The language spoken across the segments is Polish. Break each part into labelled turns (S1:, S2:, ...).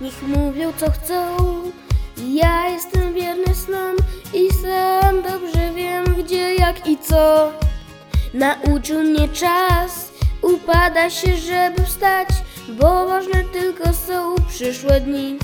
S1: Niech mówią co chcą, ja jestem wierny snom i sam dobrze wiem gdzie, jak i co. Nauczył mnie czas, upada się, żeby wstać, bo ważne tylko są przyszłe dni.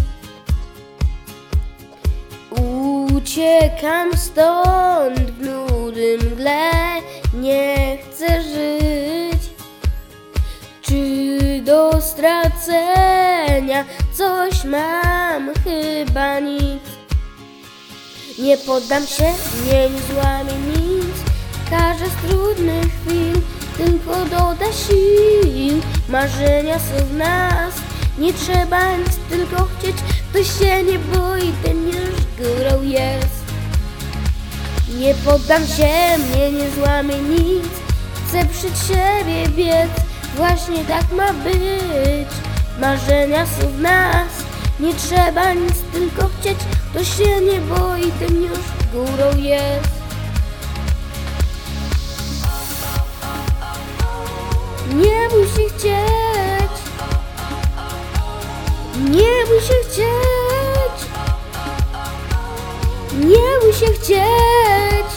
S1: Uciekam stąd w nudy mgle, nie chcę żyć. Czy do stracenia coś mam? Chyba nic. Nie poddam się, nie złamię nic. Każda z trudnych chwil tylko doda sił. Marzenia są w nas, nie trzeba nic, tylko chcieć. Kto się nie boi, ten już górą jest. Nie poddam się, mnie nie złamie nic. Chcę przed siebie biec, właśnie tak ma być. Marzenia są w nas, nie trzeba nic, tylko chcieć. Kto się nie boi, ten już górą jest. Nie bój się chcieć, nie bój się chcieć, nie bój się chcieć.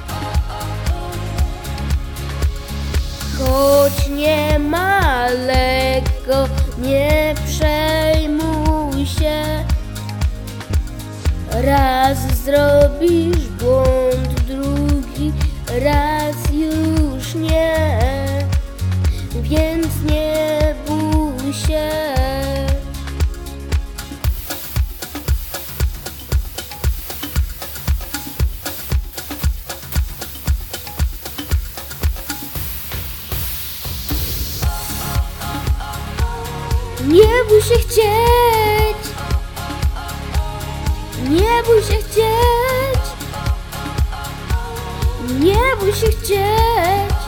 S1: Choć nie ma lekko, nie przejmuj się. Raz zrobisz błąd, drugi raz już nie. Więc nie bój się. Nie bój się chcieć, nie bój się chcieć, nie bój się chcieć.